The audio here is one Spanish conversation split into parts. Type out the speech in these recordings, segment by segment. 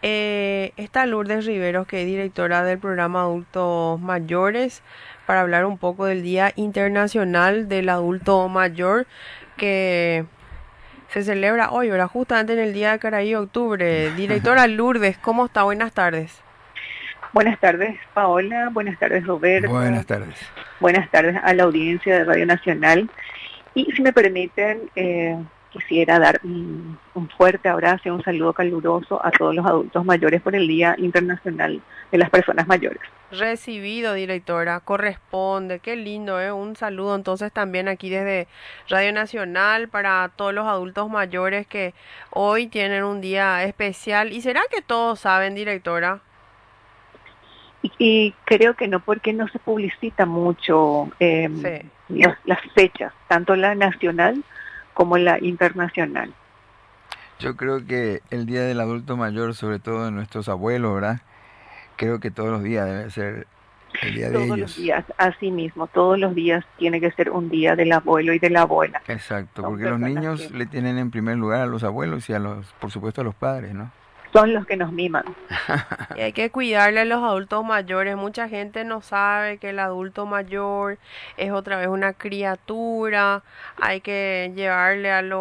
Está Lourdes Riveros, que es directora del programa Adultos Mayores, para hablar un poco del Día Internacional del Adulto Mayor, que se celebra hoy, ¿verdad? Justamente en el Día de Caraí, octubre. Directora Lourdes, ¿cómo está? Buenas tardes. Buenas tardes, Paola. Buenas tardes, Buenas Roberto. tardes. Buenas tardes a la audiencia de Radio Nacional. Y si me permiten, quisiera dar un fuerte abrazo y un saludo caluroso a todos los adultos mayores por el Día Internacional de las Personas Mayores. Recibido, directora, corresponde. Qué lindo, ¿eh? Un saludo entonces también aquí desde Radio Nacional para todos los adultos mayores que hoy tienen un día especial. ¿Y será que todos saben, directora? Y creo que no, porque no se publicita mucho Sí. las fechas, tanto la nacional como la internacional. Yo creo que el Día del Adulto Mayor, sobre todo de nuestros abuelos, ¿verdad? Creo que todos los días debe ser el día de Todos los ellos. días, así mismo, todos los días tiene que ser un día del abuelo y de la abuela. Exacto, Son porque los personas niños que le tienen en primer lugar a los abuelos y por supuesto, a los padres, ¿no? son los que nos miman. Y hay que cuidarle a los adultos mayores. Mucha gente no sabe que el adulto mayor es otra vez una criatura. Hay que llevarle a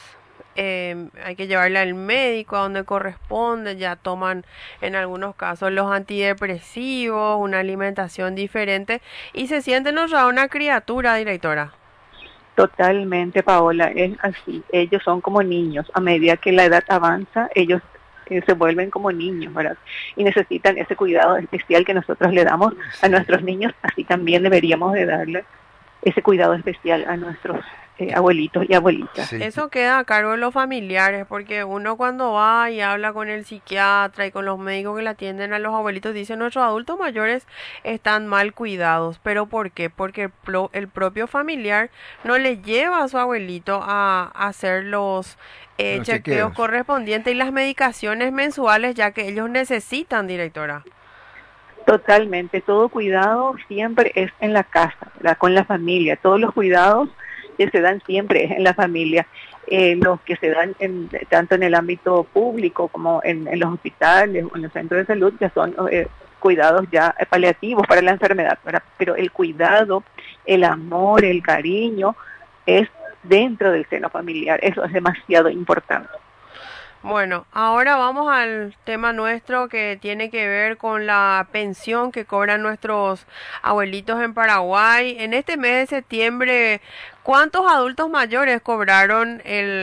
hay que llevarle al médico a donde corresponde. Ya toman en algunos casos los antidepresivos, una alimentación diferente y se sienten otra una criatura, directora. Totalmente, Paola, es así. Ellos son como niños. A medida que la edad avanza, ellos se vuelven como niños, ¿verdad? Y necesitan ese cuidado especial que nosotros le damos a Sí. nuestros niños. Así también deberíamos de darle ese cuidado especial a nuestros abuelitos y abuelitas. Sí, Eso queda a cargo de los familiares, porque uno cuando va y habla con el psiquiatra y con los médicos que le atienden a los abuelitos, dicen nuestros adultos mayores están mal cuidados. ¿Pero por qué? Porque el propio familiar no le lleva a su abuelito a hacer los los chequeos chequeos. correspondientes y las medicaciones mensuales, ya que ellos necesitan, directora. Totalmente, todo cuidado siempre es en la casa, ¿verdad? Con la familia. Todos los cuidados que se dan siempre es en la familia. Los que se dan tanto en el ámbito público como en los hospitales o en los centros de salud ya son cuidados ya paliativos para la enfermedad, ¿verdad? Pero el cuidado, el amor, el cariño es dentro del seno familiar. Eso es demasiado importante. Bueno, ahora vamos al tema nuestro que tiene que ver con la pensión que cobran nuestros abuelitos en Paraguay. En este mes de septiembre, ¿cuántos adultos mayores cobraron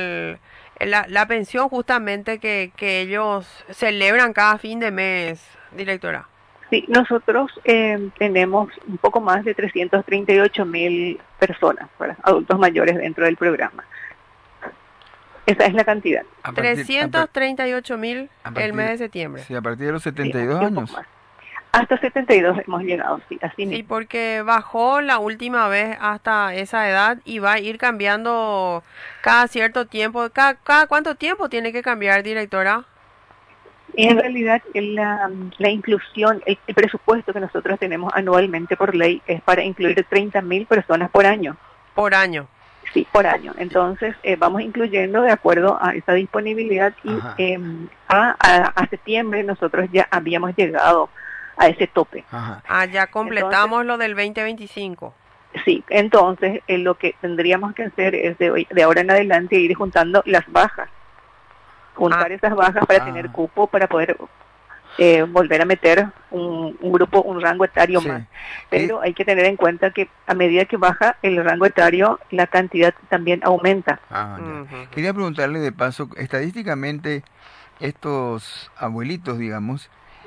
la pensión justamente que ellos celebran cada fin de mes, directora? Sí, nosotros tenemos un poco más de 338.000 personas, ¿verdad? Adultos mayores dentro del programa. Esa es la cantidad, A partir, a, par- 338.000 a el mes partir, de septiembre. sí, a partir de los sí, 72 y un poco años. más. Hasta 72 hemos llegado, sí, así Sí, mismo. porque bajó la última vez hasta esa edad y va a ir cambiando cada cierto tiempo. ¿Cada cuánto tiempo tiene que cambiar, directora? Y en realidad la inclusión, el presupuesto que nosotros tenemos anualmente por ley es para incluir 30.000 personas por año. Por año. Sí, por año. Entonces, vamos incluyendo de acuerdo a esa disponibilidad y Ajá, a septiembre nosotros ya habíamos llegado a ese tope. ajá. Ah, ya Entonces, completamos lo del 2025. sí, entonces lo que tendríamos que hacer es de ahora en adelante ir juntando las bajas, Ah, juntar esas bajas para tener Ah, cupo, para poder volver a meter un grupo, un rango etario más. sí. ¿Qué? Pero hay que tener en cuenta que a medida que baja el rango etario, la cantidad también aumenta. Ah, ya. ujú. Quería preguntarle de paso, estadísticamente, estos abuelitos, digamos,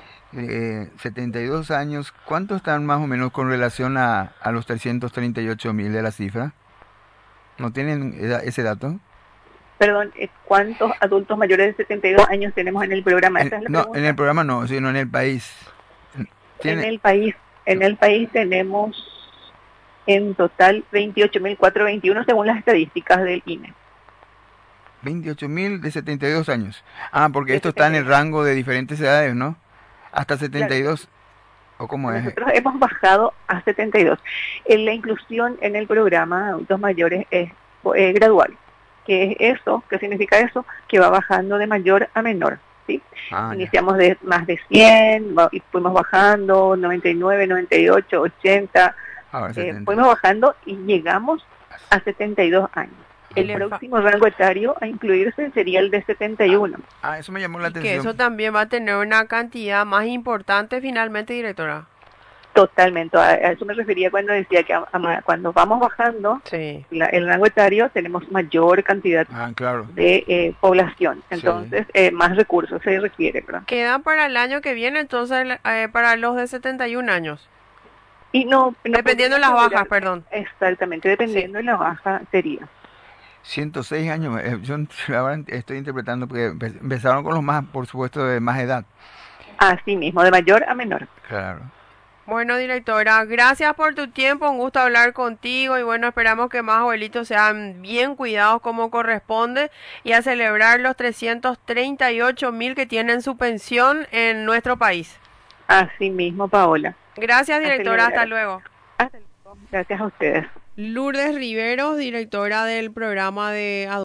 72 años, ¿cuántos están más o menos con relación a los 338.000 de la cifra? ¿No tienen ese dato? Perdón, ¿cuántos adultos mayores de 72 años tenemos en el programa? Esa es la No, en el pregunta. programa no, sino en el país. En Tiene el país, en el país tenemos en total 28.421 según las estadísticas del INE. 28.000 de 72 años. Ah, porque De esto está en el 72. rango de diferentes edades, ¿no? Hasta Claro, 72, ¿o cómo es? nosotros hemos bajado a 72. La inclusión en el programa de adultos mayores es gradual. ¿Qué es eso? ¿Qué significa eso? Que va bajando de mayor a menor. ¿sí? Ah, ya. Iniciamos de más de 100, y fuimos bajando, 99, 98, 80, Ahora 70. fuimos bajando y llegamos a 72 años. Y El le fa- próximo rango etario a incluirse sería el de 71. Eso me llamó la y que eso atención. también va a tener una cantidad más importante finalmente, directora. Totalmente, a eso me refería cuando decía que cuando vamos bajando Sí. el rango etario tenemos mayor cantidad Ah, claro. de población, Sí. entonces más recursos se requiere, ¿verdad? Quedan para el año que viene, entonces, para los de 71 años. Y no Dependiendo de podría las bajas, asegurar perdón. exactamente, Sí. dependiendo de la baja sería. 106 años. Yo ahora estoy interpretando porque empezaron con los más, por supuesto, de más edad. Así mismo, de mayor a menor. Claro. Bueno, directora, gracias por tu tiempo, un gusto hablar contigo y bueno, esperamos que más abuelitos sean bien cuidados como corresponde y a celebrar los 338.000 que tienen su pensión en nuestro país. Así mismo, Paola. Gracias, A directora, hasta celebrar. luego. Hasta luego. Gracias a ustedes. Lourdes Riveros, directora del programa de